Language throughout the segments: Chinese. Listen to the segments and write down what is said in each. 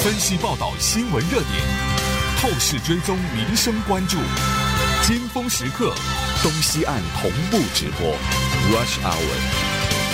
分析报道新闻热点，透视追踪民生关注，尖峰时刻，东西岸同步直播 Rush Hour。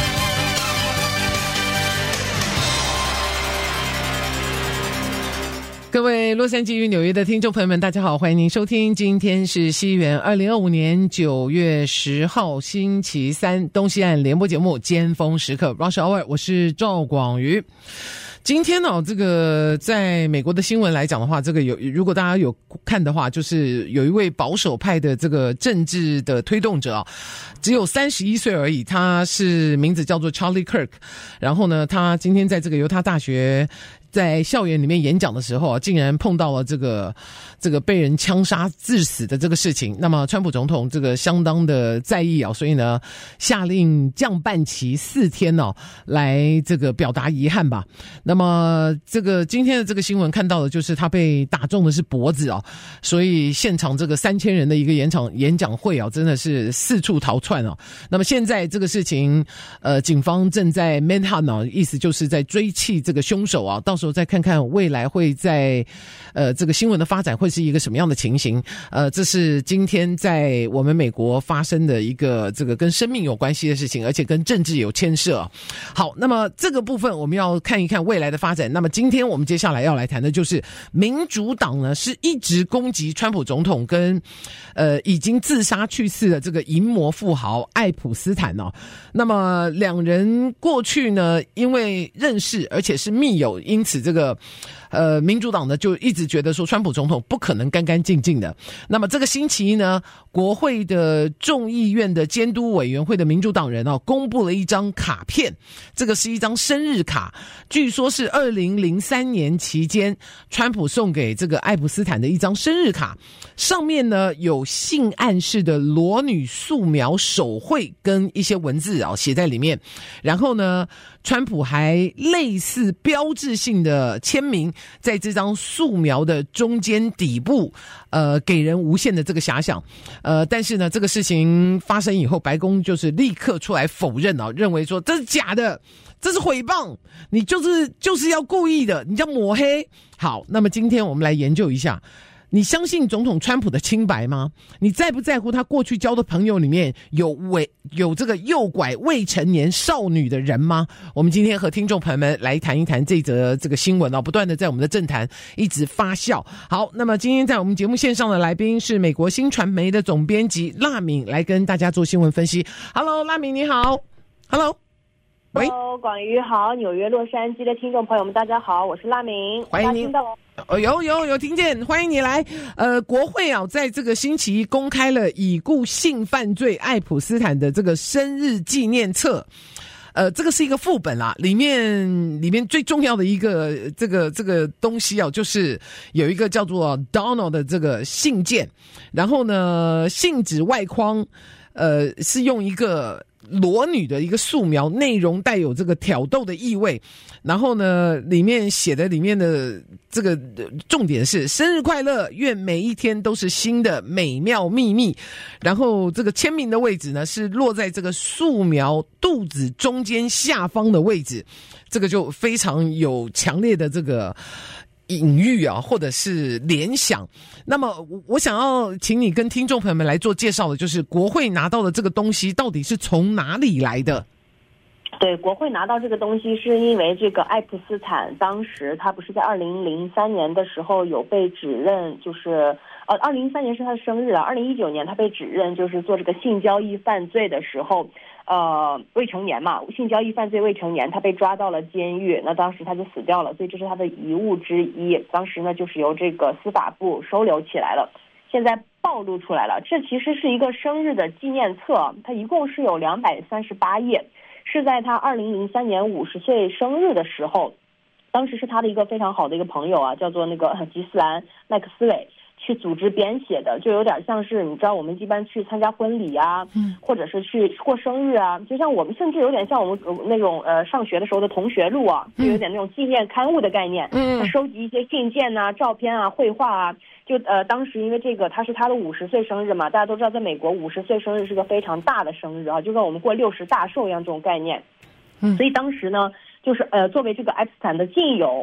各位洛杉矶与纽约的听众朋友们，大家好，欢迎您收听，今天是西元2025年9月10号星期三，东西岸联播节目尖峰时刻 Rush Hour， 我是赵广瑜。今天呢，这个在美国的新闻来讲的话，这个如果大家有看的话，就是有一位保守派的这个政治的推动者啊，只有31岁而已，他是名字叫做 Charlie Kirk， 然后呢，他今天在这个犹他大学在校园里面演讲的时候啊，竟然碰到了这个被人枪杀致死的这个事情。那么川普总统这个相当的在意啊，所以呢下令降半旗4天哦，来这个表达遗憾吧。那么这个今天的这个新闻看到的就是他被打中的是脖子啊，所以现场这个3000人的一个演讲会啊，真的是四处逃窜啊。那么现在这个事情警方正在 Manhunt 啊，意思就是在追缉这个凶手啊，到时候再看看未来会在这个新闻的发展会是一个什么样的情形。这是今天在我们美国发生的一个这个跟生命有关系的事情，而且跟政治有牵涉。好，那么这个部分我们要看一看未来的发展。那么今天我们接下来要来谈的就是民主党呢是一直攻击川普总统跟已经自杀去世的这个淫魔富豪爱普斯坦哦。那么两人过去呢因为认识而且是密友，因此这个民主党呢就一直觉得说川普总统不可能干干净净的。那么这个星期呢，国会的众议院的监督委员会的民主党人公布了一张卡片，这个是一张生日卡，据说是2003年期间川普送给这个爱普斯坦的一张生日卡，上面呢有性暗示的裸女素描手绘跟一些文字写在里面，然后呢川普还类似标志性的签名在这张素描的中间底部，给人无限的这个遐想。但是呢，这个事情发生以后，白宫就是立刻出来否认认为说这是假的，这是诽谤，你就是要故意的，你叫抹黑。好，那么今天我们来研究一下。你相信总统川普的清白吗？你在不在乎他过去交的朋友里面有这个诱拐未成年少女的人吗？我们今天和听众朋友们来谈一谈这则这个新闻不断的在我们的政坛一直发酵。好，那么今天在我们节目线上的来宾是美国新传媒的总编辑辣敏，来跟大家做新闻分析。Hello， 辣敏你好。Hello。喂， 广瑜好，纽约、洛杉矶的听众朋友们，大家好，我是辣敏， 欢迎您。有听见，欢迎你来。国会在这个星期一公开了已故性犯罪爱普斯坦的这个生日纪念册。这个是一个副本啦，里面最重要的一个这个东西就是有一个叫做 Donald 的这个信件，然后呢，信纸外框是用一个裸女的一个素描，内容带有这个挑逗的意味，然后呢里面的这个重点是生日快乐，愿每一天都是新的美妙秘密。然后这个签名的位置呢是落在这个素描肚子中间下方的位置，这个就非常有强烈的这个隐喻或者是联想。那么我想要请你跟听众朋友们来做介绍的就是国会拿到的这个东西到底是从哪里来的。 对，国会拿到这个东西是因为这个爱普斯坦当时他不是在2003年的时候有被指认，就是2003年是他的生日啊，2019年他被指认就是做这个性交易犯罪的时候，未成年嘛，性交易犯罪未成年，他被抓到了监狱，那当时他就死掉了，所以这是他的遗物之一。当时呢就是由这个司法部收留起来了，现在暴露出来了。这其实是一个生日的纪念册，它一共是有238页，是在他2003年50岁生日的时候，当时是他的一个非常好的一个朋友叫做那个吉斯兰麦克斯韦去组织编写的，就有点像是你知道我们一般去参加婚礼或者是去过生日就像我们甚至有点像我们那种上学的时候的同学录就有点那种纪念刊物的概念，收集一些信件照片绘画就当时因为这个他是他的50岁生日嘛，大家都知道在美国50岁生日是个非常大的生日就跟我们过60大寿一样这种概念，所以当时呢就是作为这个爱普斯坦的近友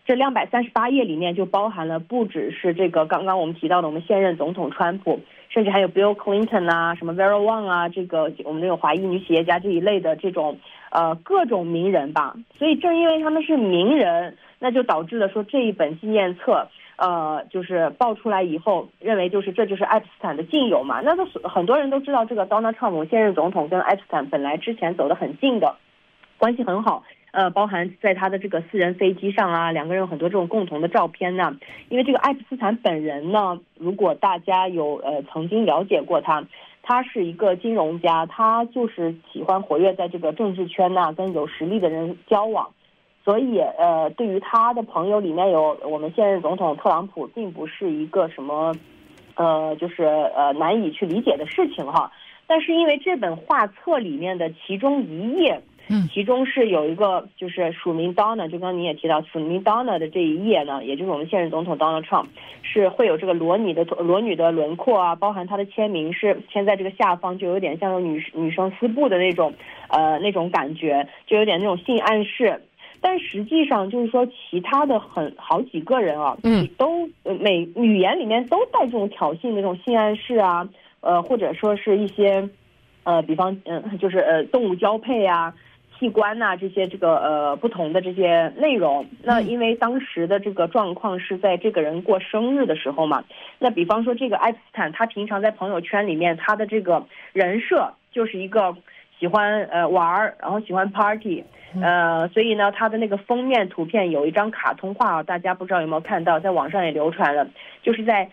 这238页里面就包含了不只是这个刚刚我们提到的我们现任总统川普，甚至还有 Bill Clinton 啊，什么 Vera Wang 啊，这个我们这种华裔女企业家这一类的这种各种名人吧。所以正因为他们是名人，那就导致了说这一本纪念册就是爆出来以后，认为这就是爱普斯坦的近友嘛。那很多人都知道这个 Donald Trump 现任总统跟爱普斯坦本来之前走得很近的，关系很好。包含在他的这个私人飞机上啊，两个人有很多这种共同的照片呢。因为这个爱普斯坦本人呢，如果大家有曾经了解过他是一个金融家，他就是喜欢活跃在这个政治圈呐，跟有实力的人交往。所以对于他的朋友里面有我们现任总统特朗普，并不是一个什么难以去理解的事情哈。但是因为这本画册里面的其中一页。其中是有一个就是署名 Donna， 就刚刚你也提到署名 Donna 的这一页呢，也就是我们现任总统 Donald Trump 是会有这个裸女的轮廓啊，包含他的签名是签在这个下方，就有点像女生丝布的那种感觉，就有点那种性暗示。但实际上就是说其他的好几个人啊，都语言里面都带这种挑衅的这种性暗示啊，或者说是一些比方就是动物交配啊。器官呐，这些不同的这些内容。那因为当时的这个状况是在这个人过生日的时候嘛，那比方说这个爱普斯坦他平常在朋友圈里面他的这个人设就是一个喜欢玩，然后喜欢 party， 所以呢他的那个封面图片有一张卡通画啊，大家不知道有没有看到，在网上也流传了，就是在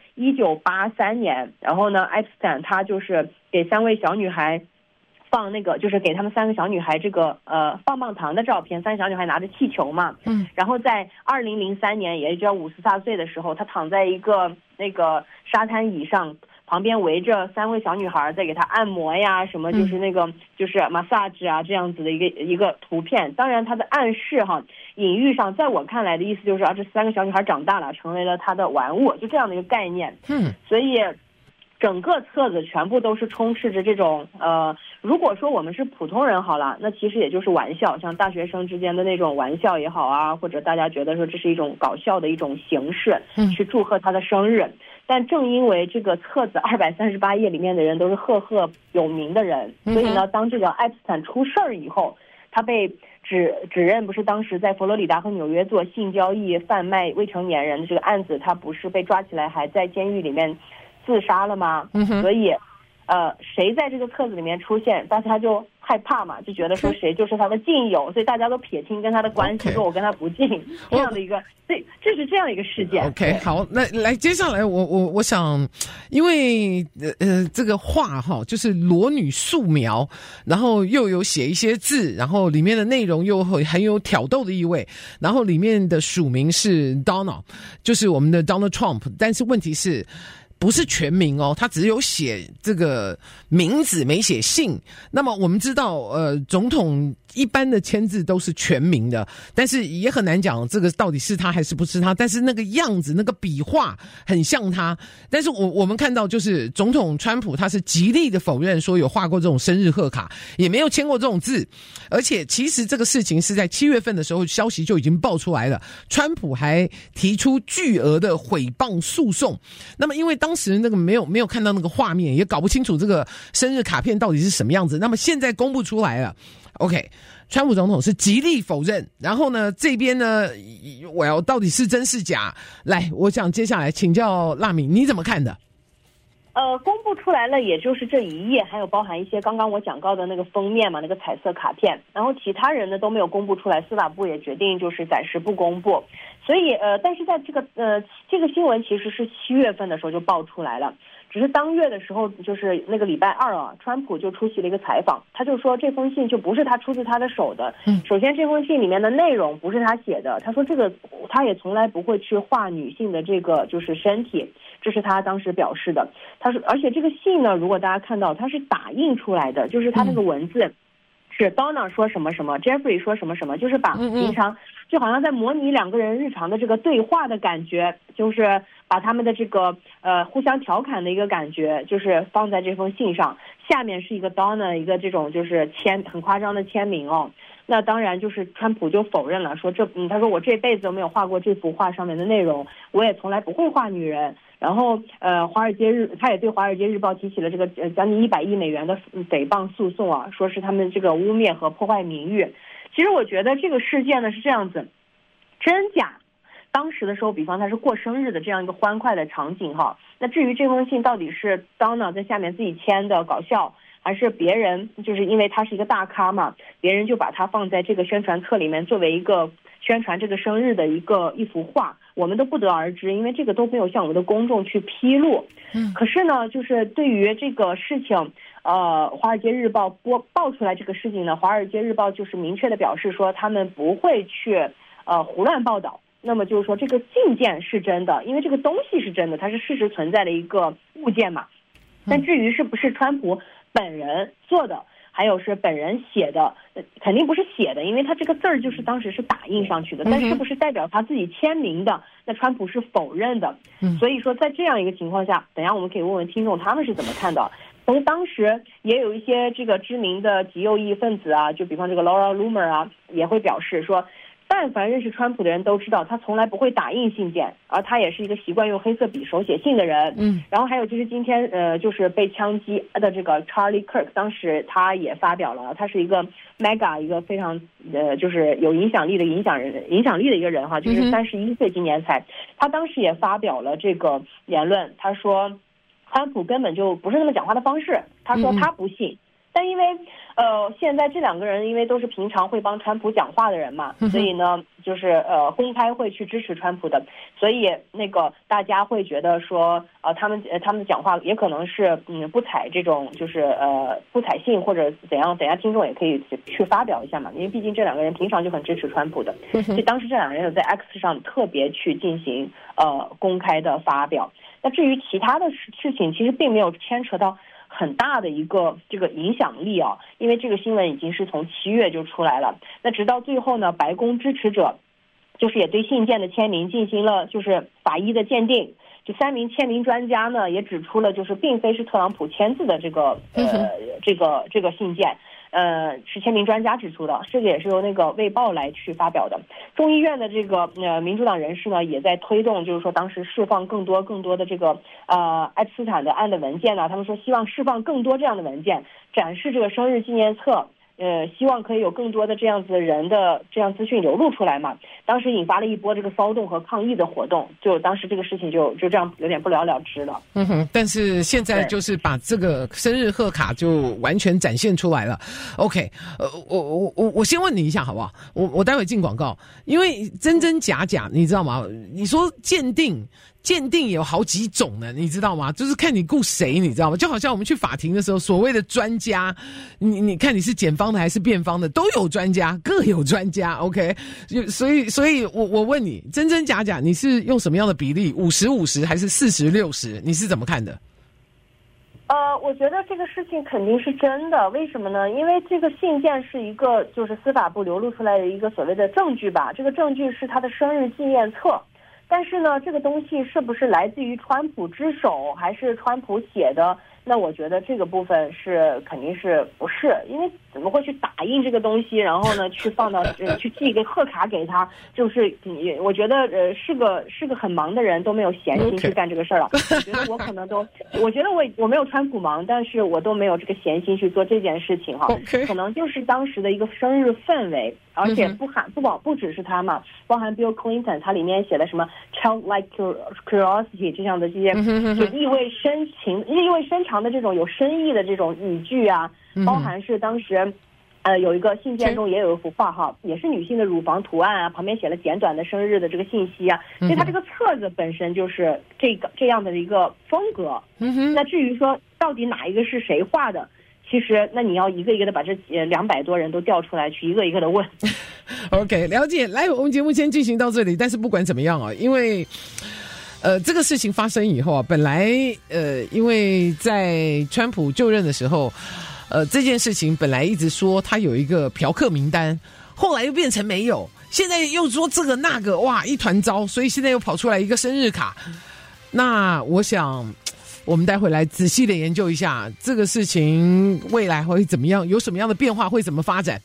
1983年，然后呢爱普斯坦他就是给3位小女孩放那个就是给他们3个小女孩这个棒棒糖的照片，3个小女孩拿着气球嘛，然后在2003年，也就是54岁的时候，他躺在一个那个沙滩椅上，旁边围着3位小女孩在给他按摩呀，什么就是那个就是 massage 啊这样子的一个图片。当然他的暗示哈，隐喻上，在我看来的意思就是这3个小女孩长大了，成为了他的玩物，就这样的一个概念。所以整个册子全部都是充斥着这种如果说我们是普通人好了，那其实也就是玩笑，像大学生之间的那种玩笑也好啊，或者大家觉得说这是一种搞笑的一种形式，去祝贺他的生日。但正因为这个册子238页里面的人都是赫赫有名的人，所以呢，当这个爱普斯坦出事儿以后，他被指认不是当时在佛罗里达和纽约做性交易贩卖未成年人的这个案子，他不是被抓起来还在监狱里面自杀了吗？所以谁在这个册子里面出现，大家就害怕嘛，就觉得说谁就是他的近友，所以大家都撇清跟他的关系，说我跟他不近，这样的一个，这是这样一个事件。 OK， 好，那来接下来我想，因为这个画哈，就是裸女素描，然后又有写一些字，然后里面的内容又很有挑逗的意味，然后里面的署名是 Donald， 就是我们的 Donald Trump， 但是问题是。不是全名哦，他只有写这个名字没写姓。那么我们知道总统一般的签字都是全名的，但是也很难讲这个到底是他还是不是他，但是那个样子那个笔画很像他。但是我们看到就是总统川普他是极力的否认说有画过这种生日贺卡，也没有签过这种字。而且其实这个事情是在7月份的时候消息就已经爆出来了，川普还提出巨额的毁谤诉讼。那么因为当时那个没有看到那个画面，也搞不清楚这个生日卡片到底是什么样子。那么现在公布出来了 ，OK， 川普总统是极力否认。然后呢，这边呢，我要到底是真是假？来，我想接下来请教辣米，你怎么看的？ 公布出来了，也就是这一页，还有包含一些刚刚我讲到的那个封面嘛，那个彩色卡片。然后其他人呢都没有公布出来，司法部也决定就是暂时不公布。所以但是在这个新闻其实是7月份的时候就爆出来了。只是当月的时候，就是那个礼拜2啊，川普就出席了一个采访，他就说这封信就不是他出自他的手的。首先这封信里面的内容不是他写的，他说这个他也从来不会去画女性的这个就是身体，这是他当时表示的。他说，而且这个信呢，如果大家看到，它是打印出来的，就是他那个文字是 Donna 说什么什么 ，Jeffrey 说什么什么，就是把平常就好像在模拟两个人日常的这个对话的感觉，就是把他们的这个互相调侃的一个感觉，就是放在这封信上，下面是一个 Donna 一个这种就是很夸张的签名哦。那当然就是川普就否认了，说他说我这辈子都没有画过这幅画上面的内容，我也从来不会画女人。然后他也对华尔街日报提起了这个将近100亿美元的诽谤诉讼啊，说是他们这个污蔑和破坏名誉。其实我觉得这个事件呢是这样子，真假当时的时候，比方他是过生日的这样一个欢快的场景哈。那至于这封信到底是 Donna 在下面自己签的搞笑，还是别人就是因为他是一个大咖嘛，别人就把它放在这个宣传册里面作为一个宣传这个生日的一幅画，我们都不得而知，因为这个都没有向我们的公众去披露。可是呢，就是对于这个事情，华尔街日报爆出来这个事情呢，华尔街日报就是明确的表示说他们不会去胡乱报道。那么就是说这个信件是真的，因为这个东西是真的，它是事实存在的一个物件嘛。但至于是不是川普本人做的，还有是本人写的，肯定不是写的，因为他这个字儿就是当时是打印上去的，但是不是代表他自己签名的，那川普是否认的。所以说在这样一个情况下，等一下我们可以问问听众他们是怎么看的。从当时也有一些这个知名的极右翼分子啊，就比方这个 Laura Loomer 啊，也会表示说，但凡认识川普的人都知道，他从来不会打印信件，而他也是一个习惯用黑色笔手写信的人。然后还有就是今天就是被枪击的这个 Charlie Kirk， 当时他也发表了，他是一个 mega 一个非常就是有影响力的影响力的一个人哈，就是31岁今年才，他当时也发表了这个言论，他说川普根本就不是那么讲话的方式，他说他不信。但因为现在这两个人因为都是平常会帮川普讲话的人嘛，所以呢就是公开会去支持川普的，所以那个大家会觉得说他们的讲话也可能是不采这种就是不采信或者怎样，等下听众也可以去发表一下嘛，因为毕竟这两个人平常就很支持川普的，所以当时这两个人有在 X 上特别去进行公开的发表。那至于其他的事情，其实并没有牵扯到很大的一个这个影响力啊，因为这个新闻已经是从7月就出来了。那直到最后呢，白宫支持者就是也对信件的签名进行了就是法医的鉴定，这3名签名专家呢也指出了，就是并非是特朗普签字的这个这个信件。是签名专家指出的，这个也是由那个《卫报》来去发表的。众议院的这个民主党人士呢，也在推动，就是说当时释放更多的这个爱因斯坦的案的文件呢，他们说希望释放更多这样的文件，展示这个生日纪念册。希望可以有更多的这样子人的这样资讯流露出来嘛。当时引发了一波这个骚动和抗议的活动，就当时这个事情就这样有点不了了之了。 但是现在就是把这个生日贺卡就完全展现出来了。OK， 我先问你一下好不好？我待会进广告，因为真真假假，你知道吗？你说鉴定也有好几种呢，你知道吗？就是看你雇谁，你知道吗？就好像我们去法庭的时候，所谓的专家，你看你是检方的还是辩方的，都有专家，各有专家。OK， 所以我问你，真真假假，你是用什么样的比例？50-50还是40-60？你是怎么看的？ 我觉得这个事情肯定是真的，为什么呢？因为这个信件是一个就是司法部流露出来的一个所谓的证据吧，这个证据是他的生日纪念册。但是呢，这个东西是不是来自于川普之手，还是川普写的？那我觉得这个部分是肯定是不是，因为怎么会去打印这个东西，然后呢去放到去寄一个贺卡给他？就是我觉得是个很忙的人都没有闲心去干这个事儿了。我觉得我可能都，我觉得我没有川普忙，但是我都没有这个闲心去做这件事情哈。可能就是当时的一个生日氛围。而且不只是他嘛，包含 Bill Clinton， 他里面写的什么 childlike curiosity 这样的这些就意味深长的这种有深意的这种语句啊，包含是当时有一个信件中也有一幅画哈，也是女性的乳房图案啊，旁边写了简短的生日的这个信息啊，所以它这个册子本身就是这样的一个风格。那至于说到底哪一个是谁画的？其实，那你要一个一个的把这200多人都调出来，去一个一个的问。 OK， 了解。来，我们节目先进行到这里。但是不管怎么样啊，因为这个事情发生以后啊，本来因为在川普就任的时候，这件事情本来一直说他有一个嫖客名单，后来又变成没有。 现在又说这个那个，哇，一团糟，所以现在又跑出来一个生日卡。那我想我们待会来仔细的研究一下这个事情未来会怎么样，有什么样的变化，会怎么发展。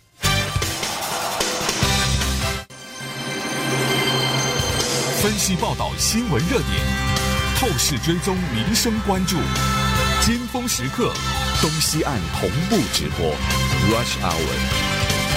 分析报道新闻热点，透视追踪民生关注，尖峰时刻，东西岸同步直播 Rush Hour。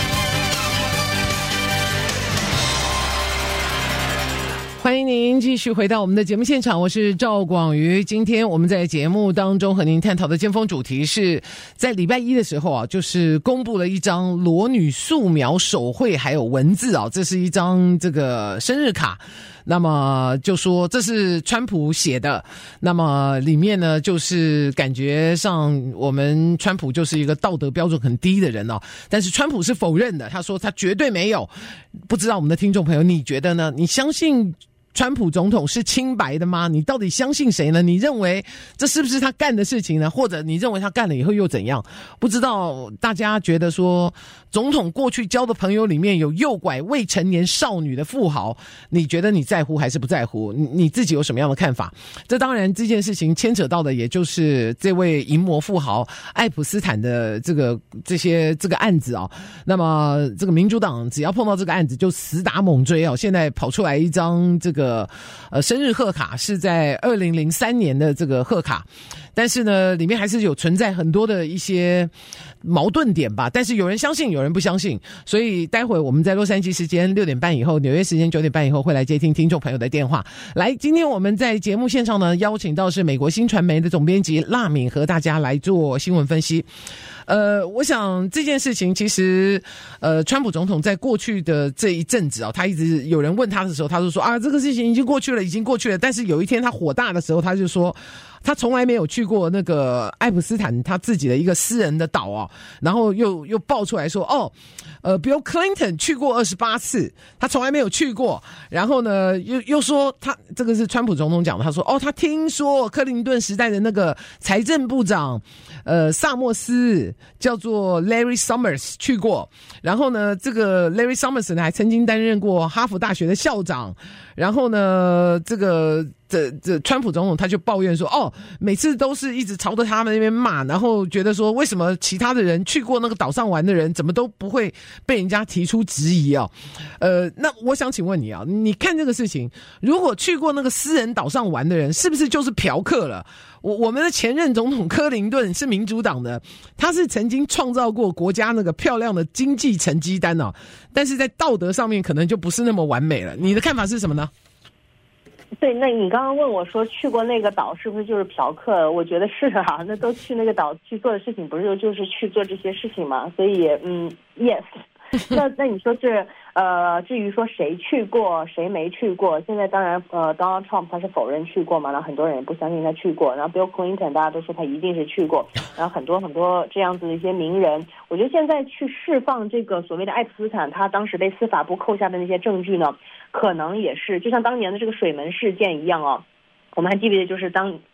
欢迎您继续回到我们的节目现场，我是赵广瑜。今天我们在节目当中和您探讨的尖峰主题是在礼拜一的时候啊，就是公布了一张裸女素描手绘还有文字啊，这是一张这个生日卡。那么就说这是川普写的，那么里面呢就是感觉上我们川普就是一个道德标准很低的人哦，但是川普是否认的，他说他绝对没有。不知道我们的听众朋友你觉得呢？你相信川普总统是清白的吗？你到底相信谁呢？你认为这是不是他干的事情呢？或者你认为他干了以后又怎样？不知道大家觉得说总统过去交的朋友里面有诱拐未成年少女的富豪，你觉得你在乎还是不在乎？你自己有什么样的看法？这当然这件事情牵扯到的也就是这位淫魔富豪爱普斯坦的这个案子啊。那么这个民主党只要碰到这个案子就死打猛追啊。现在跑出来一张这个生日贺卡，是在2003年的这个贺卡，但是呢里面还是有存在很多的一些矛盾点吧，但是有人相信有人不相信，所以待会我们在洛杉矶时间6点半以后，纽约时间9点半以后会来接听听众朋友的电话。来，今天我们在节目线上呢邀请到是美国新传媒的总编辑辣敏和大家来做新闻分析。我想这件事情其实川普总统在过去的这一阵子啊，他一直有人问他的时候，他就说啊这个事情已经过去了，但是有一天他火大的时候，他就说他从来没有去过那个爱普斯坦他自己的一个私人的岛啊，然后又爆出来说Bill Clinton 去过28次，他从来没有去过。然后呢又说他这个是川普总统讲的，他说他听说克林顿时代的那个财政部长萨默斯叫做 Larry Summers 去过，然后呢这个 Larry Summers 呢还曾经担任过哈佛大学的校长，然后呢这川普总统他就抱怨说每次都是一直朝着他们那边骂，然后觉得说为什么其他的人去过那个岛上玩的人怎么都不会被人家提出质疑啊？那我想请问你啊，你看这个事情，如果去过那个私人岛上玩的人是不是就是嫖客了？我们的前任总统克林顿是民主党的，他是曾经创造过国家那个漂亮的经济成绩单啊，但是在道德上面可能就不是那么完美了。你的看法是什么呢？ 对，那你刚刚问我说去过那个岛是不是就是嫖客？我觉得是啊，那都去那个岛去做的事情，不是就是去做这些事情嘛？所以yes。那你说至于说谁去过谁没去过，现在当然Donald Trump 他是否认去过嘛，然后很多人也不相信他去过，然后 Bill Clinton 大家都说他一定是去过，然后很多这样子的一些名人，我觉得现在去释放这个所谓的爱普斯坦他当时被司法部扣下的那些证据呢，可能也是就像当年的这个水门事件一样哦，我们还记不记得就是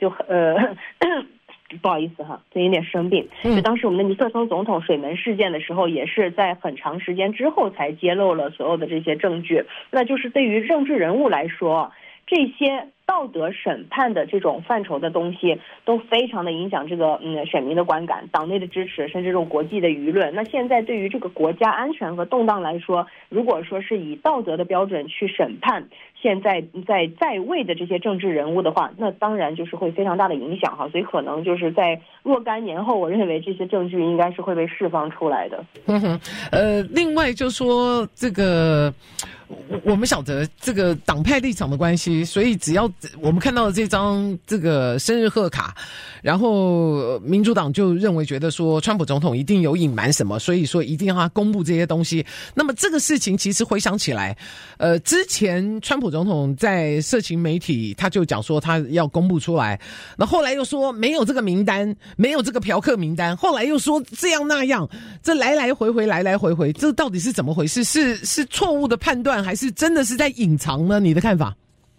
不好意思哈，最近有点生病。就当时我们的尼克松总统水门事件的时候，也是在很长时间之后才揭露了所有的这些证据。那就是对于政治人物来说，这些道德审判的这种范畴的东西都非常的影响这个选民的观感、党内的支持，甚至这种国际的舆论。那现在对于这个国家安全和动荡来说，如果说是以道德的标准去审判现在在位的这些政治人物的话，那当然就是会非常大的影响哈。所以可能就是在若干年后，我认为这些证据应该是会被释放出来的。 另外就说这个。我们晓得这个党派立场的关系，所以只要我们看到这张这个生日贺卡，然后民主党就觉得说川普总统一定有隐瞒什么，所以说一定要他公布这些东西。那么这个事情其实回想起来，之前川普总统在社群媒体他就讲说他要公布出来，那后来又说没有这个名单，没有这个嫖客名单，后来又说这样那样，这来来回回，这到底是怎么回事？是错误的判断，还是真的是在隐藏呢？你的看法？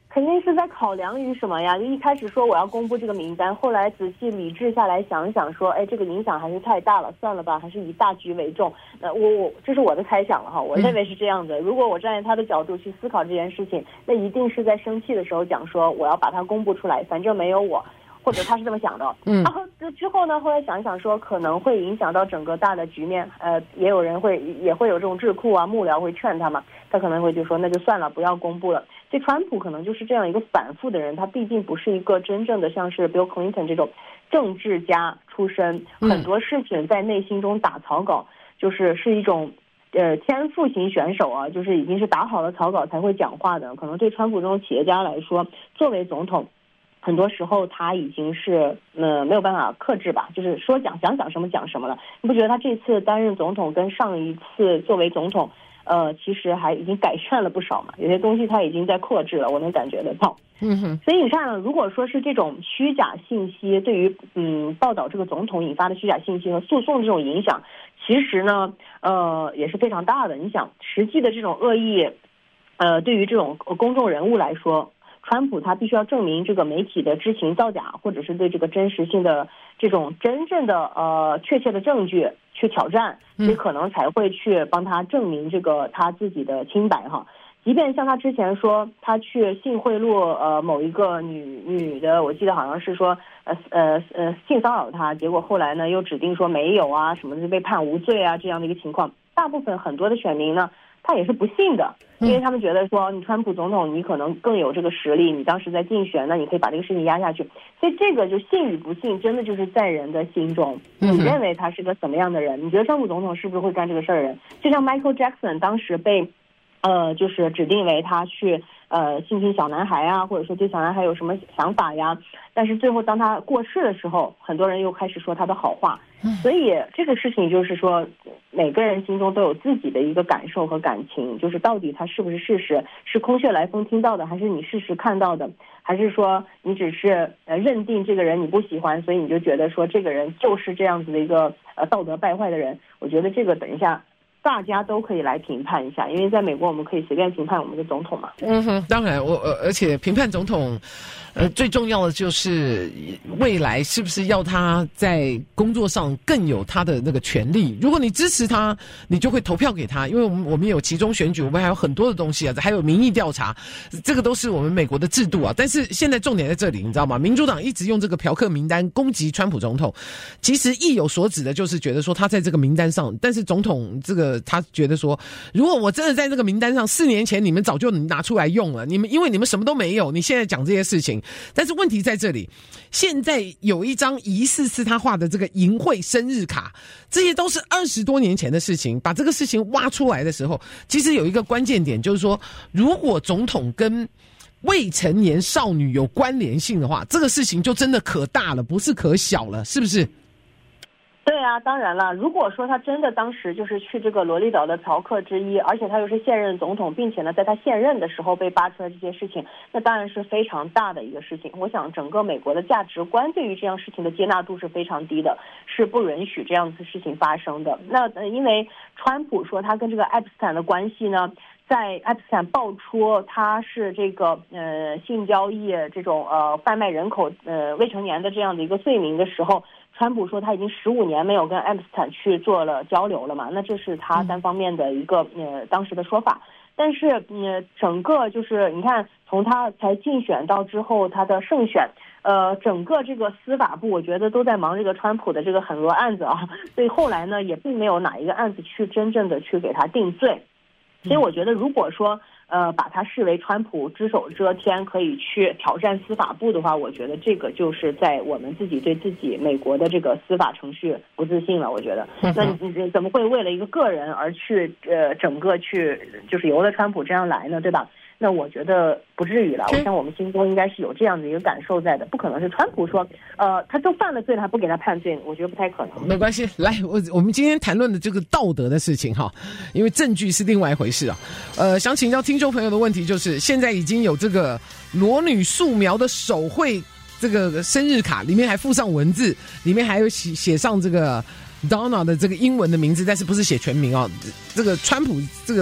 肯定是在考量于什么呀？就一开始说我要公布这个名单，后来仔细理智下来想想说，哎，这个影响还是太大了，算了吧，还是以大局为重。我这是我的猜想了哈，我认为是这样的。如果我站在他的角度去思考这件事情，那一定是在生气的时候讲说我要把它公布出来，反正没有我。或者他是这么想的，然后之后呢，后来想一想说可能会影响到整个大的局面，也有人也会有这种智库啊幕僚会劝他嘛，他可能会就说那就算了，不要公布了。所以川普可能就是这样一个反复的人，他毕竟不是一个真正的像是 Bill Clinton 这种政治家出身，很多事情在内心中打草稿，就是一种天赋型选手啊，就是已经是打好了草稿才会讲话的。可能对川普这种企业家来说，作为总统，很多时候他已经是没有办法克制吧，就是说想讲什么讲什么了。你不觉得他这次担任总统跟上一次作为总统其实还已经改善了不少嘛，有些东西他已经在克制了，我能感觉得到。所以你看，如果说是这种虚假信息对于报道这个总统引发的虚假信息和诉讼这种影响，其实呢也是非常大的。你想实际的这种恶意对于这种公众人物来说，川普他必须要证明这个媒体的知情造假，或者是对这个真实性的这种真正的确切的证据去挑战，所以可能才会去帮他证明这个他自己的清白哈。即便像他之前说他去性贿赂某一个女的，我记得好像是说性骚扰他，结果后来呢又指定说没有啊什么的，被判无罪啊这样的一个情况，大部分很多的选民呢他也是不信的，因为他们觉得说你川普总统你可能更有这个实力，你当时在竞选，那你可以把这个事情压下去。所以这个就信与不信真的就是在人的心中，你认为他是个什么样的人，你觉得川普总统是不是会干这个事儿的人。就像 Michael Jackson 当时被就是指定为他去性侵小男孩啊，或者说对小男孩有什么想法呀，但是最后当他过世的时候，很多人又开始说他的好话。所以这个事情就是说每个人心中都有自己的一个感受和感情，就是到底他是不是事实，是空穴来风听到的，还是你事实看到的，还是说你只是认定这个人你不喜欢，所以你就觉得说这个人就是这样子的一个道德败坏的人。我觉得这个等一下大家都可以来评判一下，因为在美国我们可以随便评判我们的总统嘛。 当然而且评判总统最重要的就是未来是不是要他在工作上更有他的那个权利。如果你支持他，你就会投票给他，因为我们有期中选举，我们还有很多的东西啊，还有民意调查，这个都是我们美国的制度啊。但是现在重点在这里，你知道吗？民主党一直用这个嫖客名单攻击川普总统，其实意有所指的就是觉得说他在这个名单上，但是总统这个他觉得说，如果我真的在这个名单上，4年前你们早就拿出来用了，因为你们什么都没有，你现在讲这些事情。但是问题在这里，现在有一张疑似是他画的这个淫秽生日卡，这些都是20多年前的事情。把这个事情挖出来的时候，其实有一个关键点，就是说，如果总统跟未成年少女有关联性的话，这个事情就真的可大了，不是可小了，是不是？ 对啊，当然了，如果说他真的当时就是去这个罗利岛的嫖客之一，而且他又是现任总统，并且呢在他现任的时候被扒出来这些事情，那当然是非常大的一个事情。我想整个美国的价值观对于这样事情的接纳度是非常低的，是不允许这样子事情发生的。那因为川普说他跟这个爱普斯坦的关系呢，在爱普斯坦爆出他是这个性交易这种贩卖人口未成年的这样的一个罪名的时候，川普说他已经15年没有跟爱普斯坦去做了交流了嘛，那这是他单方面的一个当时的说法。但是整个就是你看，从他才竞选到之后他的胜选，整个这个司法部我觉得都在忙这个川普的这个很多案子啊，所以后来呢也并没有哪一个案子去真正的去给他定罪。所以我觉得如果说把它视为川普只手遮天可以去挑战司法部的话，我觉得这个就是在我们自己对自己美国的这个司法程序不自信了。我觉得那你怎么会为了一个人而去整个去就是由了川普这样来呢，对吧？那我觉得不至于了，我想我们心中应该是有这样的一个感受在的，不可能是川普说他都犯了罪了还不给他判罪，我觉得不太可能。 没关系，来我们今天谈论的这个道德的事情哈，因为证据是另外一回事啊。想请教听众朋友的问题就是，现在已经有这个裸女素描的手绘这个生日卡，里面还附上文字，里面还有写上这个 Donna 的这个英文的名字，但是不是写全名啊？这个川普这个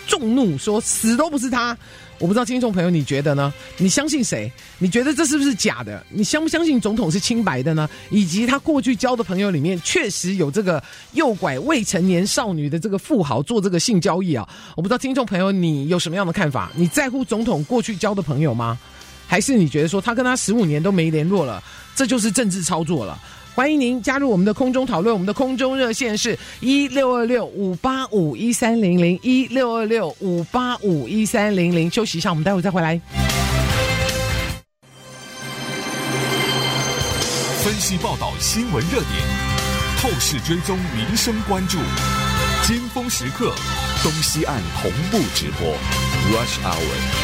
众怒说死都不是他。我不知道听众朋友你觉得呢？你相信谁？你觉得这是不是假的？你相不相信总统是清白的呢？以及他过去交的朋友里面确实有这个诱拐未成年少女的这个富豪做这个性交易啊？我不知道听众朋友你有什么样的看法？你在乎总统过去交的朋友吗？还是你觉得说他跟他15年都没联络了，这就是政治操作了？欢迎您加入我们的空中讨论，我们的空中热线是1626-585-1300，1626-585-1300。休息一下，我们待会再回来。 分析报道新闻热点，透视追踪民生关注，尖峰时刻，东西岸同步直播 Rush Hour。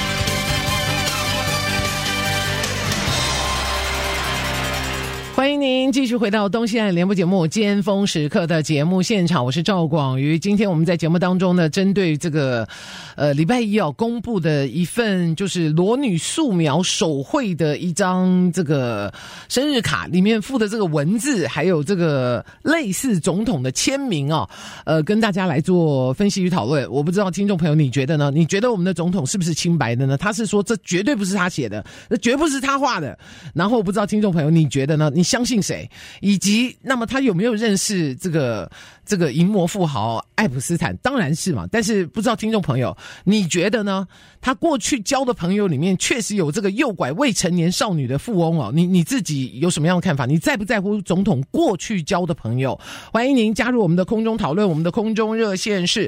欢迎您继续回到东西岸联播节目尖峰时刻的节目现场，我是赵广瑜。今天我们在节目当中呢，针对这个礼拜一公布的一份就是裸女素描手绘的一张这个生日卡，里面附的这个文字还有这个类似总统的签名跟大家来做分析与讨论。我不知道听众朋友你觉得呢？你觉得我们的总统是不是清白的呢？他是说这绝对不是他写的，这绝不是他画的。然后我不知道听众朋友你觉得呢？你相信谁？以及那么他有没有认识这个淫魔富豪爱普斯坦？当然是嘛，但是不知道听众朋友你觉得呢？他过去交的朋友里面确实有这个诱拐未成年少女的富翁你自己有什么样的看法？你在不在乎总统过去交的朋友？欢迎您加入我们的空中讨论，我们的空中热线是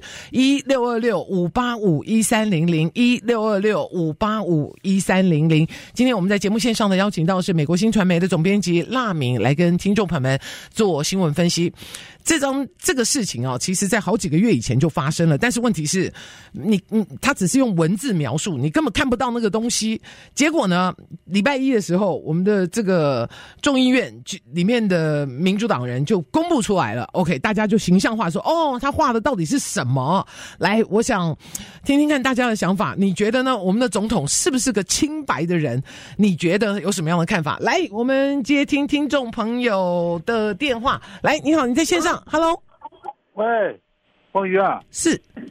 1626-585-1300，1626-585-1300。今天我们在节目线上的邀请到是美国新传媒的总编辑辣敏来跟听众朋友们做新闻分析。这个事情其实在好几个月以前就发生了，但是问题是他只是用文字描述，你根本看不到那个东西。结果呢，礼拜一的时候，我们的这个众议院里面的民主党人就公布出来了 ，OK， 大家就形象化说，他画的到底是什么？来，我想听听看大家的想法，你觉得呢？我们的总统是不是个清白的人？你觉得有什么样的看法？来，我们接听听众朋友的电话。来，你好，你在线上。Hello， 喂，黄宇啊， 是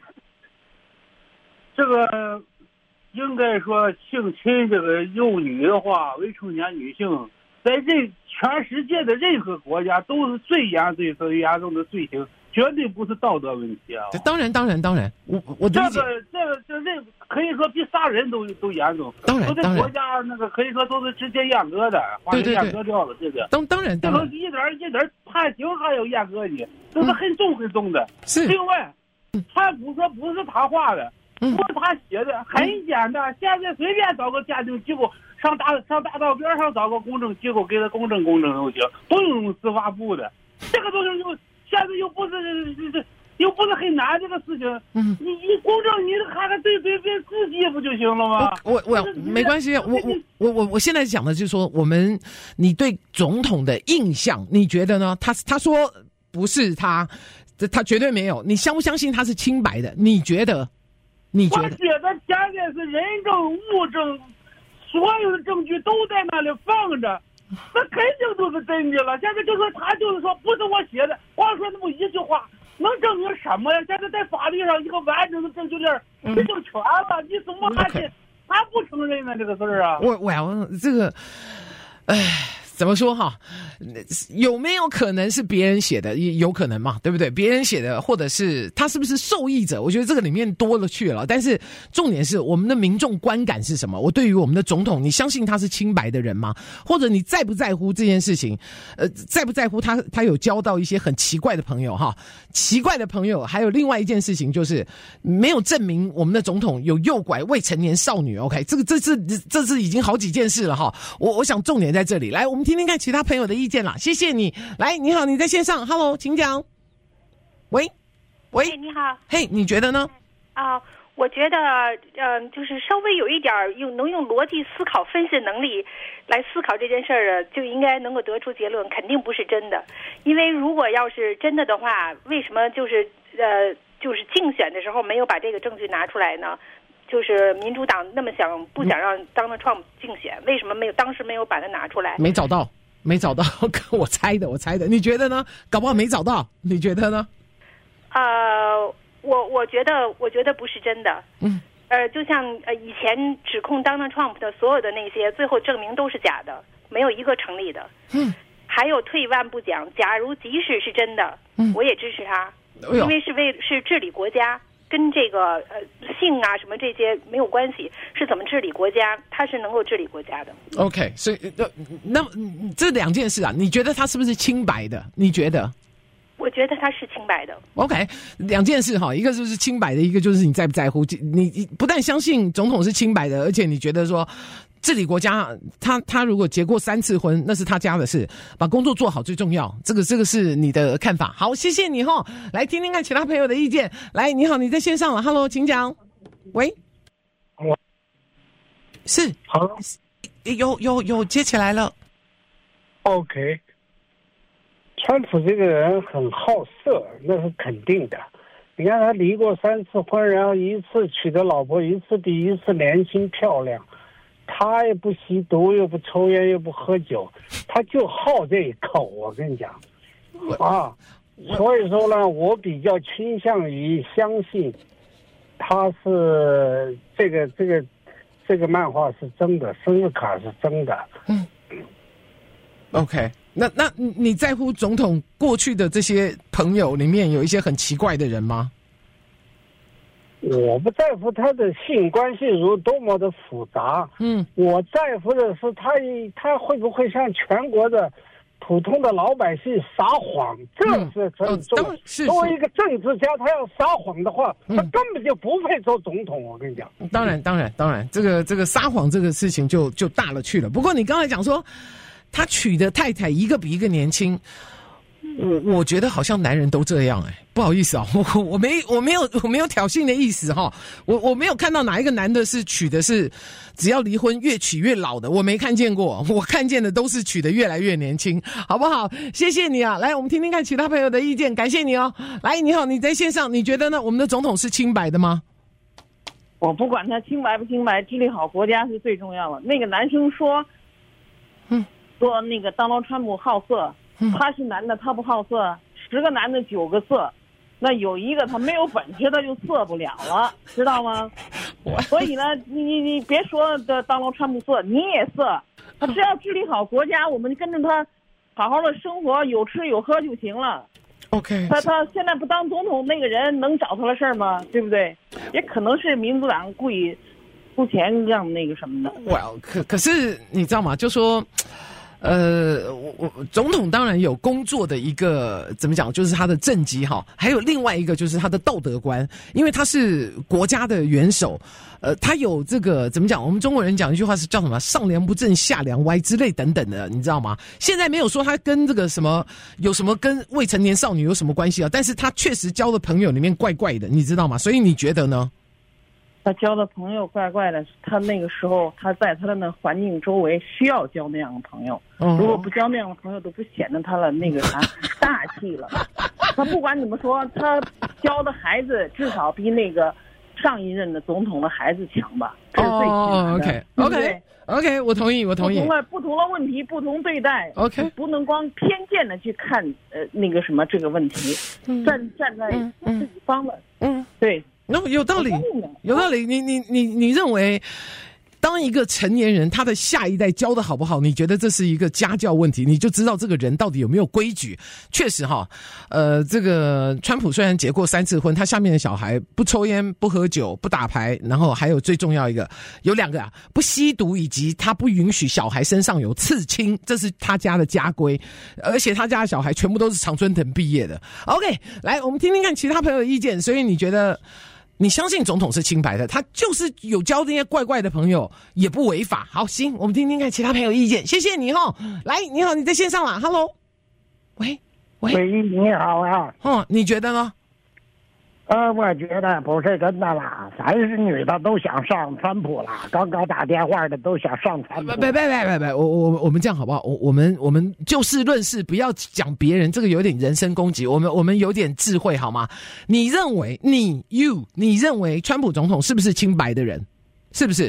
这个应该说性侵这个幼女的话，未成年女性，在全世界的任何国家都是最严重的罪行，绝对不是道德问题啊！ 当然，我这可以说比杀人都严重。 当然， 都在国家那个可以说都是直接阉割的，把人阉割掉了，对不对？ 当然， 这个一点判刑还要阉割你，都是很重的。 是。 另外，他不是他画的，不是他写的，很简单。现在随便找个鉴定机构，上大道边上找个公证机构给他公证都行，不用司法部的。这个东西现在又不是很难这个事情，你公证你看看对自己不就行了吗？ 我没关系，我现在讲的就是说，你对总统的印象，你觉得呢？他说不是他绝对没有，你相不相信他是清白的？你觉得？我觉得现在是人证物证，所有的证据都在那里放着。那肯定都是真的了。现在就说他就是说不是我写的，光说那么一句话，能证明什么呀？现在在法律上一个完整的证据链这就全了，你怎么还不承认呢？这个事儿啊， 我这个，怎么说哈？有没有可能是别人写的？有可能嘛，对不对？别人写的，或者是他是不是受益者？我觉得这个里面多了去了。但是重点是我们的民众观感是什么？我对于我们的总统，你相信他是清白的人吗？或者你在不在乎这件事情？在不在乎他有交到一些很奇怪的朋友哈？奇怪的朋友，还有另外一件事情就是没有证明我们的总统有诱拐未成年少女。OK， 这是已经好几件事了哈。我想重点在这里。来，我们听听看其他朋友的意见啦，谢谢你。来，你好，你在线上 ，Hello， 请讲。喂， 你好。 嘿，你觉得呢？ 我觉得，就是稍微有一点能用逻辑思考、分析能力来思考这件事儿，就应该能够得出结论，肯定不是真的。因为如果要是真的的话，为什么就是竞选的时候没有把这个证据拿出来呢？就是民主党那么不想让Donald Trump竞选，为什么当时没有把它拿出来？ 没找到，我猜的。你觉得呢？搞不好没找到，你觉得呢？ 我觉得不是真的。就像以前指控 Donald Trump 的所有的那些，最后证明都是假的，没有一个成立的。还有退一万步讲，假如即使是真的，我也支持他，因为是治理国家，跟这个性啊什么这些没有关系，是怎么治理国家，他是能够治理国家的。 OK， 所以那这两件事啊，你觉得他是不是清白的？你觉得？ 我觉得他是清白的。 OK， 两件事哈，一个就是清白的，一个就是你在不在乎。你不但相信总统是清白的，而且你觉得说治理国家，他如果结过3次婚，那是他家的事，把工作做好最重要。这个是你的看法。好，谢谢你哈。来听听看其他朋友的意见。来，你好，你在线上了 ，Hello， 请讲。喂，是， 好， 有接起来了。 OK。川普这个人很好色，那是肯定的。你看他离过3次婚，然后一次娶的老婆一次比一次年轻漂亮，他也不吸毒，又不抽烟，又不喝酒，他就好这一口。我跟你讲，所以说呢，我比较倾向于相信他是这个漫画是真的，生日卡是真的。 OK。那你在乎总统过去的这些朋友里面有一些很奇怪的人吗？ 我不在乎他的性关系如多么的复杂，我在乎的是他会不会向全国的普通的老百姓撒谎，这是很重要。作为一个政治家，他要撒谎的话，他根本就不配做总统。我跟你讲， 当然，这个撒谎这个事情就大了去了。不过你刚才讲说，他娶的太太一个比一个年轻，我觉得好像男人都这样不好意思啊，我没有挑衅的意思哈，我没有看到哪一个男的是娶的是只要离婚越娶越老的，我没看见过，我看见的都是娶的越来越年轻，好不好？谢谢你啊，来我们听听看其他朋友的意见，感谢你哦。来，你好，你在线上，你觉得呢？我们的总统是清白的吗？ 我不管他清白不清白，治理好国家是最重要的。那个男生说那个Donald Trump好色，他是男的，他不好色，10个男的9个色，那有一个他没有本事，他就色不了了，知道吗？所以呢，你别说的Donald Trump色，你也色，他只要治理好国家，我们跟着他好好的生活，有吃有喝就行了。 OK， 他现在不当总统，那个人能找他的事儿吗？对不对？也可能是民主党故意出钱让那个什么的。 Well， 可是你知道吗？就说。我总统当然有工作的一个怎么讲，就是他的政绩哈，还有另外一个就是他的道德观，因为他是国家的元首，他有这个怎么讲？我们中国人讲一句话是叫什么？上梁不正下梁歪之类等等的，你知道吗？现在没有说他跟这个什么有什么跟未成年少女有什么关系啊，但是他确实交的朋友里面怪怪的，你知道吗？所以你觉得呢？ 他交的朋友怪怪的，他那个时候他在他的那环境周围需要交那样的朋友，如果不交那样的朋友，都不显得他了那个啥大气了。他不管怎么说，他交的孩子至少比那个上一任的总统的孩子强吧，这是最起码的。 OK， 我同意。不同的问题不同对待。 OK， 不能光偏见的去看那个什么这个问题，站在自己方的。对。 有道理，有道理。你认为，当一个成年人他的下一代教的好不好，你觉得这是一个家教问题，你就知道这个人到底有没有规矩。确实哈，这个川普虽然结过3次婚，他下面的小孩不抽烟、不喝酒、不打牌，然后还有最重要一个，有2个不吸毒，以及他不允许小孩身上有刺青，这是他家的家规，而且他家的小孩全部都是常春藤毕业的。OK， 来我们听听看其他朋友的意见。所以你觉得？你相信总统是清白的，他就是有交那些怪怪的朋友，也不违法。好，行，我们听听看其他朋友意见。谢谢你哈。来，你好，你在线上啦 ，Hello， 喂， 你好啊。 你觉得呢？ 我觉得不是真的啦，凡是女的都想上川普啦，刚刚打电话的都想上川普。 别，我们这样好不好？我们就事论事，不要讲别人，这个有点人身攻击。我们有点智慧好吗？你认为你认为川普总统是不是清白的人？是不是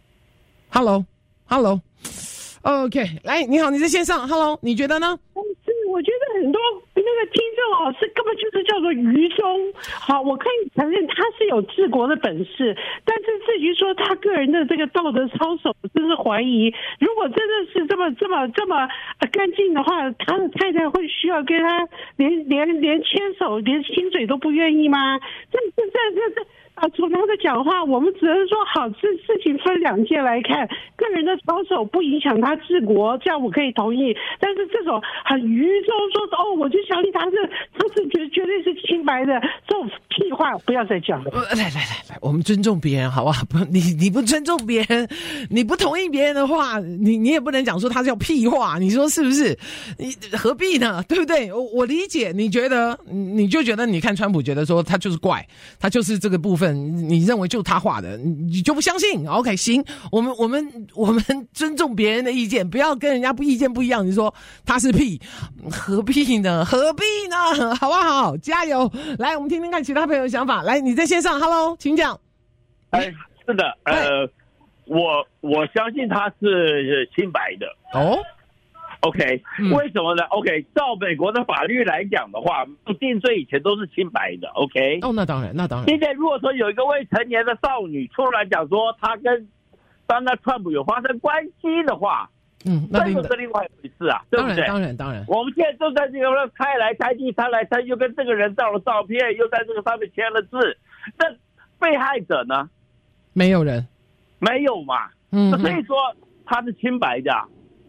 ？Hello， OK， 来，你好，你在线上 ，Hello， 你觉得呢？ 我觉得很多那个听众是根本就是叫做愚忠。好，我可以承认他是有治国的本事，但是至于说他个人的这个道德操守，真是怀疑。如果真的是这么干净的话，他的太太会需要跟他连牵手、连亲嘴都不愿意吗？这从他的讲话，我们只能说好，事情分两件来看，个人的操守不影响他治国，这样我可以同意。但是这种很愚忠说我就相信他是绝对是清白的，这种屁话不要再讲了。 来，我们尊重别人好不好？你不尊重别人，你不同意别人的话，你也不能讲说他叫屁话，你说是不是？你何必呢？对不对？我理解，你觉得你就觉得你看川普觉得说他就是怪，他就是这个部分。你认为就是他画的，你就不相信 ？OK， 行，我们尊重别人的意见，不要跟人家意见不一样。你说他是屁，何必呢？好不好？加油！来，我们听听看其他朋友的想法。来，你在线上 ，Hello， 请讲。 是的，我相信他是清白的。哦。OK， 为什么呢 ？OK， 照美国的法律来讲的话，定罪以前都是清白的。OK， 那当然。 现在如果说有一个未成年的少女出来讲说她跟Donald Trump有发生关系的话，那就是另外一回事啊，对不对？ 当然。 我们现在就在这个猜来猜去，又跟这个人照了照片，又在这个上面签了字，那被害者呢？ 没有人， 没有嘛。所以说他是清白的。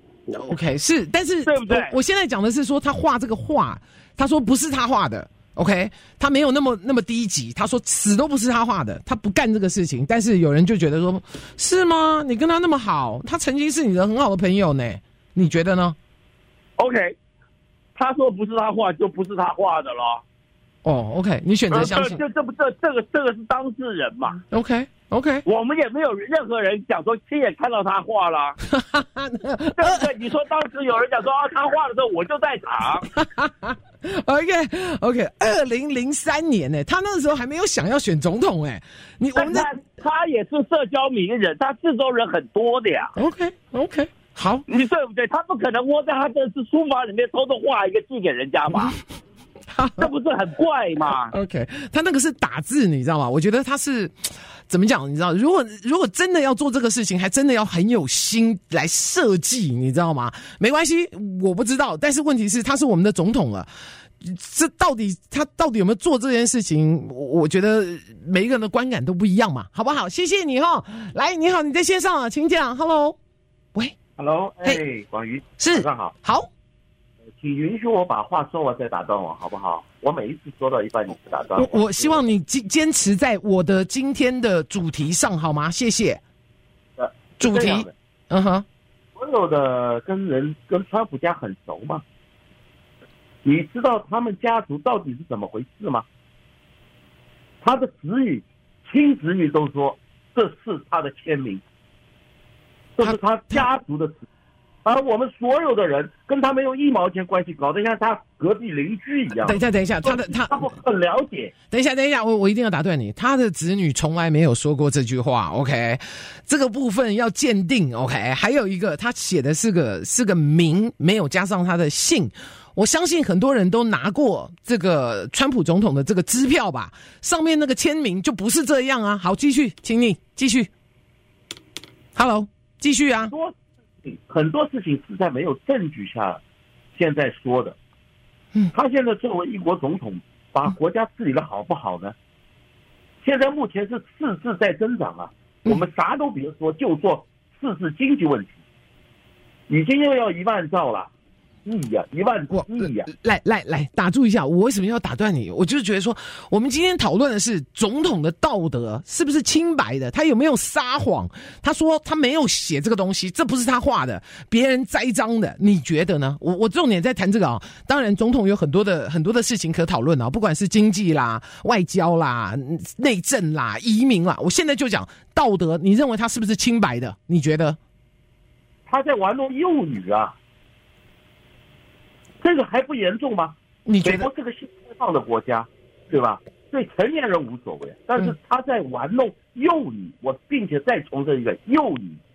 OK， 是，但是对不对？ 我现在讲的是说他画这个画，他说不是他画的 ，OK， 他没有那么低级，他说死都不是他画的，他不干这个事情。但是有人就觉得说，是吗？你跟他那么好，他曾经是你的很好的朋友呢，你觉得呢 ？OK， 他说不是他画，就不是他画的了。 OK， 你选择相信？ 这个是当事人嘛 ？OK， 我们也没有任何人讲说亲眼看到他画了，对不对？你说当时有人讲说他画的时候我就在场。 OK， 2003年呢，他那个时候还没有想要选总统哎， 他也是社交名人，他四周人很多的呀。 OK， 好， 你对不对？他不可能窝在他的书房里面偷偷画一个寄给人家吧？这不是很怪吗 ？OK， 他那个是打字，你知道吗？我觉得他是怎么讲？你知道，如果真的要做这个事情，还真的要很有心来设计，你知道吗？没关系，我不知道，但是问题是他是我们的总统了。他到底有没有做这件事情？我觉得每一个人的观感都不一样嘛，好不好？谢谢你哈。来，你好，你在线上啊，请讲。Hello， 喂 ，Hello， 广瑜， 是， 晚上好， 好。 请允许我把话说完再打断我，好不好？我每一次说到一半，你就打断我希望你坚持在我的今天的主题上，好吗？谢谢。主题， 所有的跟川普家很熟吗？你知道他们家族到底是怎么回事吗？他的亲子女都说这是他的签名，这是他家族的子女。而我们所有的人跟他没有一毛钱关系，搞得像他隔壁邻居一样。 等一下，他不很了解。 等一下，我一定要打断你，他的子女从来没有说过这句话 ，OK？ 这个部分要鉴定 ，OK？ 还有一个，他写的是个名，没有加上他的姓。我相信很多人都拿过这个川普总统的这个支票吧，上面那个签名就不是这样啊。好，继续，请你继续。Hello， 继续啊。 很多事情是在没有证据下现在说的。他现在作为一国总统，把国家治理的好不好呢？现在目前是赤字在增长啊，我们啥都别说，就说赤字经济问题，已经又要1万兆了。1万亿呀！ 来，打住一下！我为什么要打断你？我就是觉得说，我们今天讨论的是总统的道德是不是清白的，他有没有撒谎？他说他没有写这个东西，这不是他画的，别人栽赃的，你觉得呢？我重点在谈这个啊。当然，总统有很多的事情可讨论啊，不管是经济啦、外交啦、内政啦、移民啦，我现在就讲道德，你认为他是不是清白的？你觉得？ 他在玩弄幼女啊！这个还不严重吗？ 你觉得？ 美国是个新开放的国家，对吧？对成年人无所谓，但是他在玩弄幼女，我并且再重申一个幼女，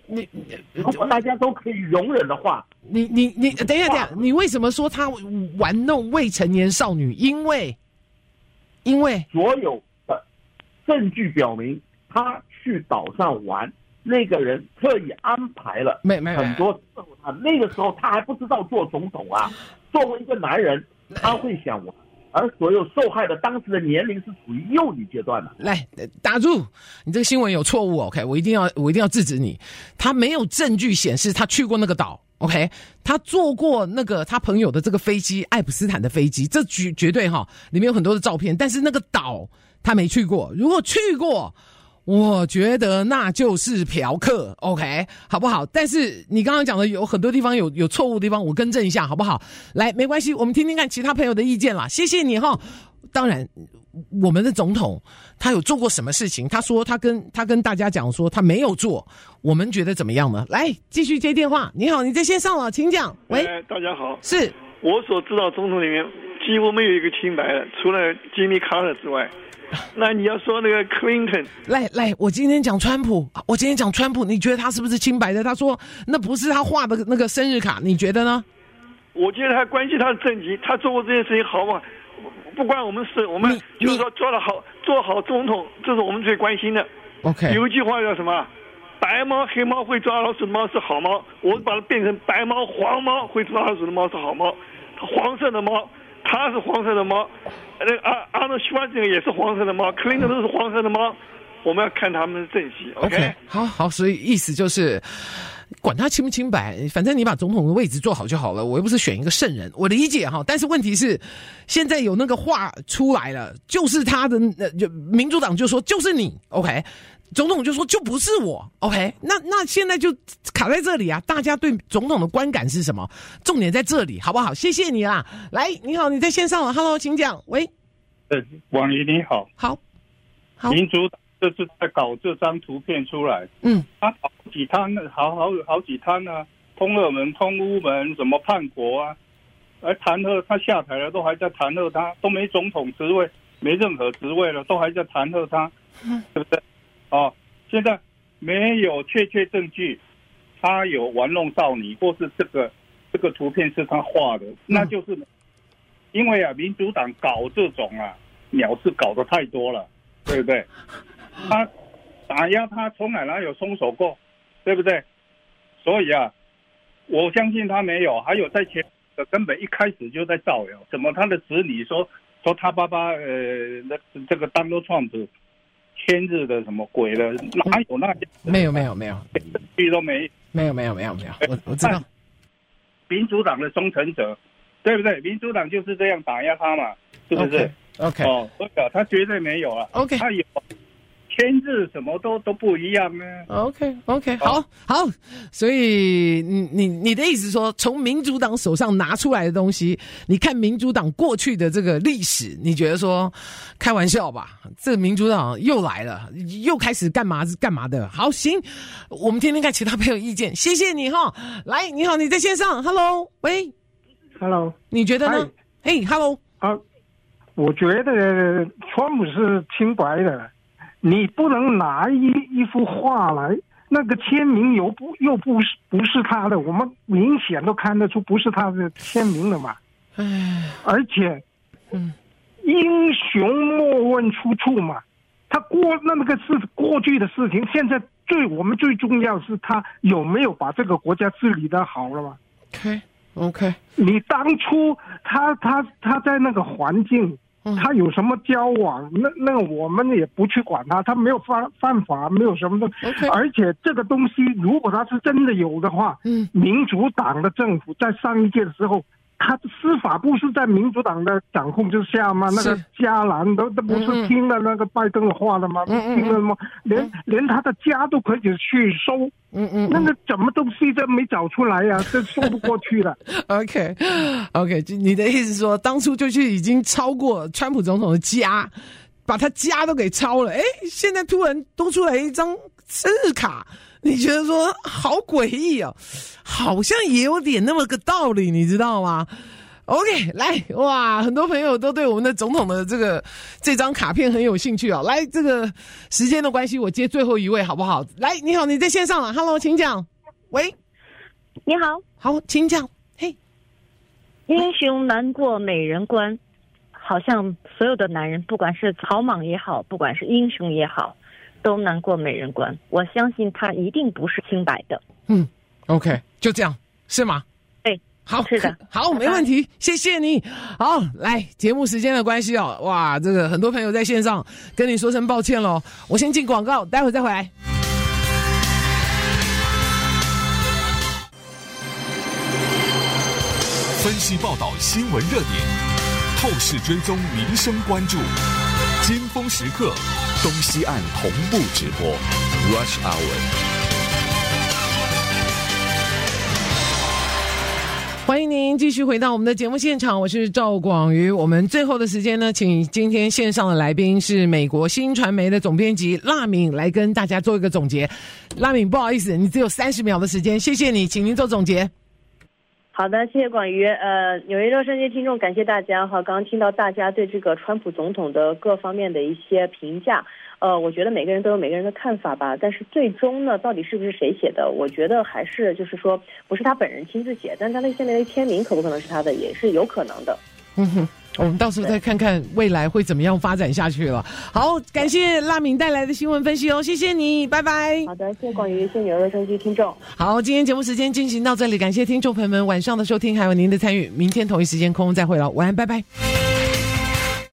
如果大家都可以容忍的话， 你等一下，你为什么说他玩弄未成年少女？因为所有的证据表明，他去岛上玩，那个人特意安排了很多事务。那个时候他还不知道做总统啊，作为一个男人，他会想玩。而所有受害的当时的年龄是属于幼女阶段的。 来打住，你这个新闻有错误 ，OK， 我一定要制止你。他没有证据显示他去过那个岛 ，OK， 他坐过那个他朋友的这个飞机，爱普斯坦的飞机，这绝对哈，里面有很多的照片，但是那个岛他没去过。如果去过，我觉得那就是嫖客 ，OK， 好不好？但是你刚刚讲的有很多地方有错误的地方，我更正一下，好不好？来，没关系，我们听听看其他朋友的意见啦。谢谢你哈。当然，我们的总统他有做过什么事情？他说他跟大家讲说他没有做，我们觉得怎么样呢？来，继续接电话。你好，你在线上了，请讲。喂， 大家好， 是我所知道总统里面几乎没有一个清白的，除了吉米卡特之外。那你要说那个 Clinton， 来，我今天讲川普，你觉得他是不是清白的？他说那不是他画的那个生日卡，你觉得呢？ 我觉得他关系他的政绩，他做过这件事情好不好？不关我们事，我们就是说做好总统，这是我们最关心的。 OK， 有一句话叫什么？白猫黑猫会抓老鼠的猫是好猫，我把它变成白猫黄猫会抓老鼠的猫是好猫，黄色的猫。他是黄色的猫，阿诺希万这个也是黄色的猫，克林顿都是黄色的猫，我们要看他们的政绩。OK， 好，所以意思就是管他清不清白，反正你把总统的位置做好就好了，我又不是选一个圣人，我理解哈。但是问题是，现在有那个话出来了，就是他的民主党就说就是你 ，OK。总统就说就不是我 ，OK， 那现在就卡在这里啊！大家对总统的观感是什么？重点在这里，好不好？谢谢你啦！来，你好，你在线上了 ，Hello， 请讲。喂， 王姨你好， 好， 民主党这是在搞这张图片出来，他好几摊啊，通俄门、通乌门，什么叛国啊，而弹劾他下台了，都还在弹劾他，都没总统职位，没任何职位了，都还在弹劾他，对不对？现在没有确切证据，他有玩弄少女，或是这个图片是他画的，那就是因为民主党搞这种鸟事搞得太多了，对不对？他打压他从来哪有松手过，对不对？所以我相信他没有，还有在前根本一开始就在造谣，怎么他的子女说他爸爸这个Donald Trump签字的什么鬼的，哪有那些？没有， 都没有，我知道。 民主党的忠诚者，对不对？民主党就是这样打压他嘛，是不是 ？OK， 所以他绝对没有 OK， 他有签字什么都不一样呢。 OK， 好，所以你的意思说，从民主党手上拿出来的东西，你看民主党过去的这个历史，你觉得说开玩笑吧？这个民主党又来了，又开始干嘛的？好，行，我们听听看其他朋友意见，谢谢你哈。来，你好，你在线上 ，Hello， 喂 ，Hello， 你觉得呢？嘿 ，Hello， 我觉得川普是清白的。你不能拿一幅画来，那个签名又不是他的，我们明显都看得出不是他的签名的嘛。而且，英雄莫问出处嘛。他那个是过去的事情，现在我们最重要是他有没有把这个国家治理得好了嘛。 OK， 你当初他在那个环境。他有什么交往？那我们也不去管他，他没有犯法，没有什么的。而且这个东西，如果他是真的有的话，民主党的政府在上一届的时候，他的司法部是在民主党的掌控之下吗？那个加兰都不是听了那个拜登的话了吗？听了吗？连他的家都可以去收。那个什么东西都没找出来呀，这说不过去了。 OK， 你的意思是说，当初就是已经超过川普总统的家，把他家都给抄了。现在突然多出来一张生日卡，你觉得说好诡异哦？好像也有点那么个道理，你知道吗？ OK， 来，哇，很多朋友都对我们的总统的这张卡片很有兴趣啊。来，这个时间的关系，我接最后一位好不好？来，你好，你在线上了 ，Hello， 请讲。喂， 你好， 好，请讲。嘿， 英雄难过美人关，好像所有的男人，不管是草莽也好，不管是英雄也好，都难过美人关。我相信他一定不是清白的。 OK， 就这样，是吗？ 对， 好， 是的， 好，没问题，谢谢你。好，来，节目时间的关系哦，哇，这个很多朋友在线上跟你说声抱歉咯，我先进广告，待会再回来。 分析报道新闻热点，透视追踪民生关注，尖峰时刻，东西岸同步直播 ，Rush Hour。 欢迎您继续回到我们的节目现场，我是赵广瑜。我们最后的时间呢，请今天线上的来宾是美国新传媒的总编辑辣敏来跟大家做一个总结。辣敏，不好意思，你只有30秒的时间，谢谢你，请您做总结。 好的，谢谢广瑜。纽约洛杉矶听众，感谢大家哈。刚刚听到大家对这个川普总统的各方面的一些评价，我觉得每个人都有每个人的看法吧。但是最终呢，到底是不是谁写的，我觉得还是就是说不是他本人亲自写，但他那下面的签名可不可能是他的，也是有可能的。 我们到时候再看看未来会怎么样发展下去了。好，感谢辣敏带来的新闻分析哦，谢谢你，拜拜。 好的，谢谢广瑜，谢谢纽约洛杉矶听众。 好，今天节目时间进行到这里，感谢听众朋友们晚上的收听，还有您的参与。明天同一时间空中再会了，晚安，拜拜。